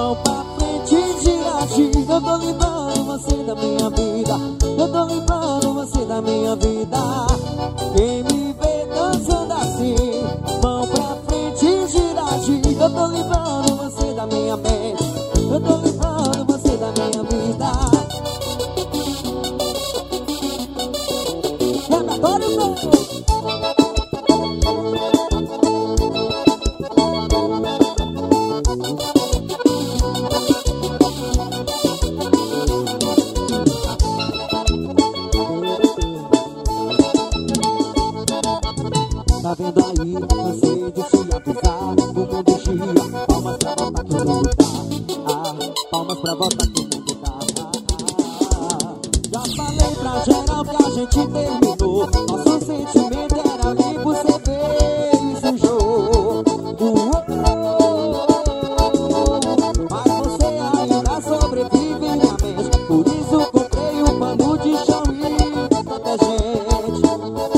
Mão pra frente, gira, gira. Eu tô limpando você da minha vida. Eu tô limpando você da minha vida. Quem me vê dançando assim, mão pra frente, gira, gira. Eu tô limpando você da minha mente. Eu tô limpando você da minha vida. Repertório novo. Tá vendo aí, cansei de te avisar. O mundo gira, palmas pra volta que o mundo tá. Palmas pra volta que o mundo tá. Já falei pra geral que a gente terminou. Nosso sentimento era ali, você veio e sujou. Mas você ainda sobrevive em minha mente. Por isso comprei um pano de chão e detergente.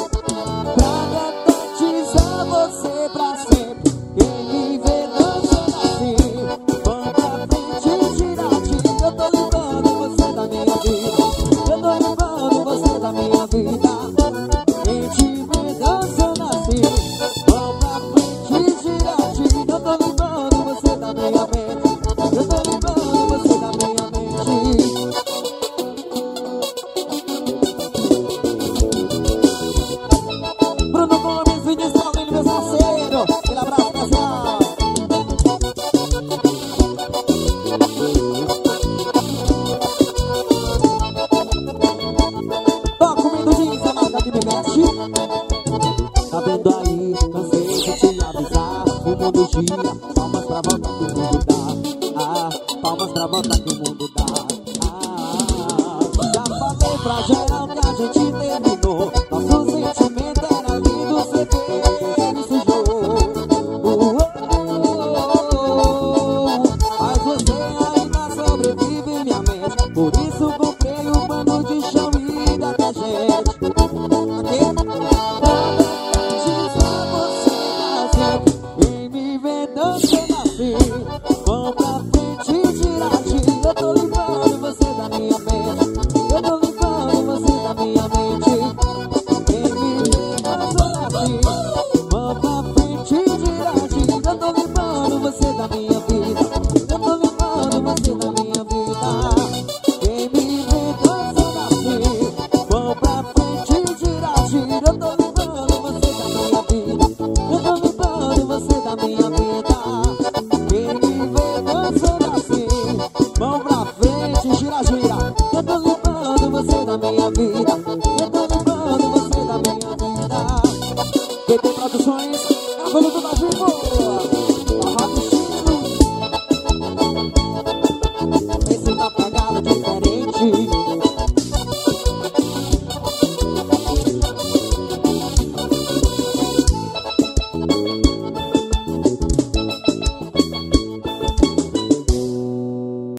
Você pra sempre, quem me vê dançando assim, mão pra frente, gira, gira. Eu tô limpando você da minha vida. Eu tô limpando você da minha vida. Quem te vê dançando assim, mão pra frente, gira, gira. Eu tô limpando você da minha mente. Eu tô limpando você da minha mente. Bruno Gomes, Vinícius Paulino, meus parceiros. Aquele abraço, pessoal. Toca o Mindo Jeans, a marca que me mexe. Tá vendo aí, cansei de te avisar. O mundo gira, palmas pra volta que o mundo dá. Palmas pra volta que o mundo dá. Já falei pra gente.